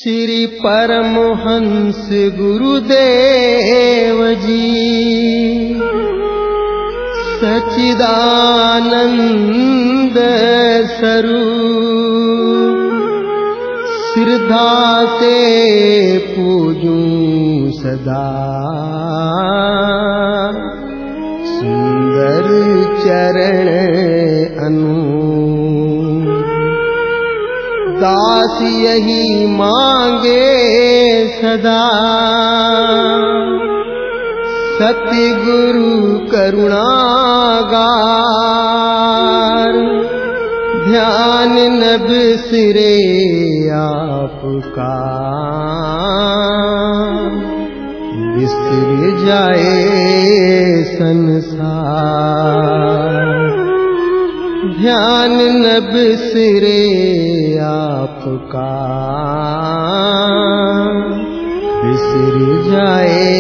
श्री परमहंस गुरुदेव जी सच्चिदानंद स्वरूप श्रद्धा से पूजूं सदा सुंदर चरण अनु दास यही मांगे सदा सतगुरु करुणागार ध्यान न बिसरे आपका बिसर जाए संसार ध्यान न बिसरे आपका बिसर जाए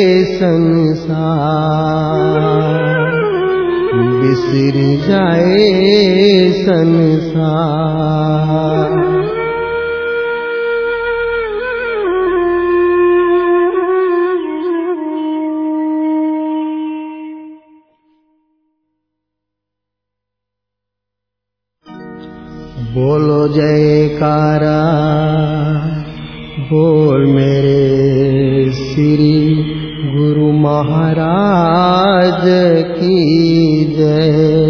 संसार बिसर जाए संसार। बोलो जयकारा बोल मेरे श्री गुरु महाराज की जय।